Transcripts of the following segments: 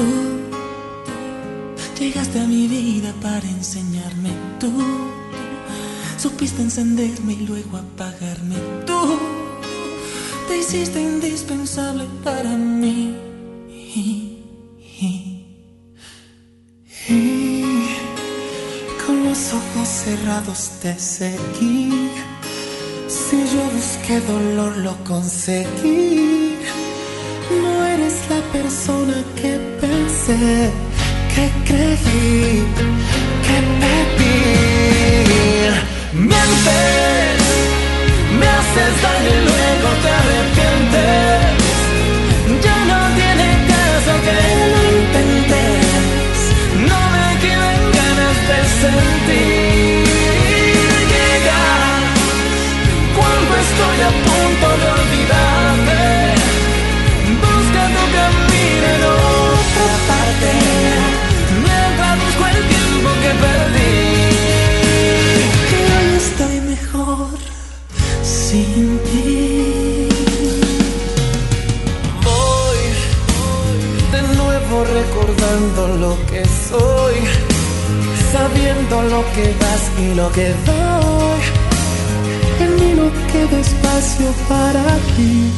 Tú llegaste a mi vida para enseñarme. Tú supiste encenderme y luego apagarme. Tú te hiciste indispensable para mí. Y con los ojos cerrados te seguí. Si yo busqué dolor, lo conseguí. No eres la persona que pensé, que creí, que pedí. Mientes, me haces daño y luego te arrepientes. Ya no tiene caso que lo intentes. No me quedan ganas de sentir. Llegas cuando estoy a punto de olvidarte. Busca tu camino en otra parte, mientras busco el tiempo que perdí. Y hoy estoy mejor sin ti. Voy de nuevo recordando lo que soy, sabiendo lo que das y lo que doy. En mí no queda espacio para ti.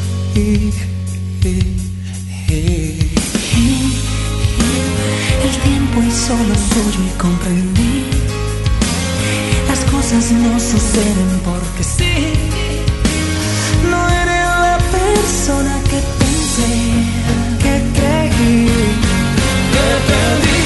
El tiempo hizo lo suyo y comprendí. Las cosas no suceden porque sí. No eres la persona que pensé, que creí, que perdí.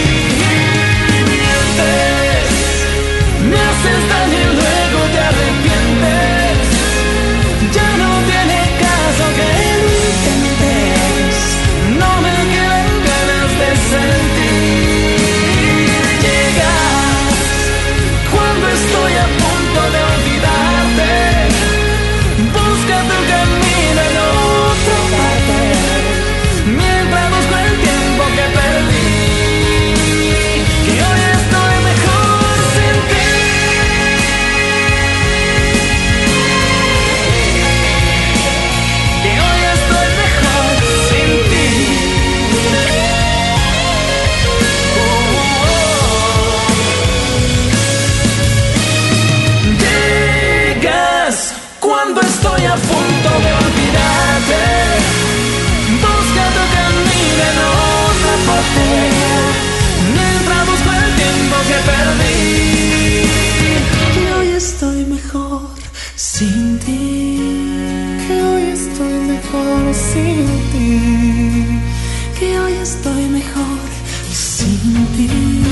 Mientes, me haces daño y luego te arrepientes. Ya no tiene caso que lo intentes. No me quedan ganas de sentir. Llegas cuando estoy a punto de olvidarte. Busca tu camino en otra parte, mientras busco el tiempo que perdí. Que hoy estoy mejor sin ti. Que hoy estoy mejor sin ti. Llegas cuando estoy a punto de olvidarte. Busca tu camino en otra parte, mientras busco el tiempo que perdí. Que hoy estoy mejor sin ti. Que hoy estoy mejor sin ti. Que hoy estoy mejor sin ti.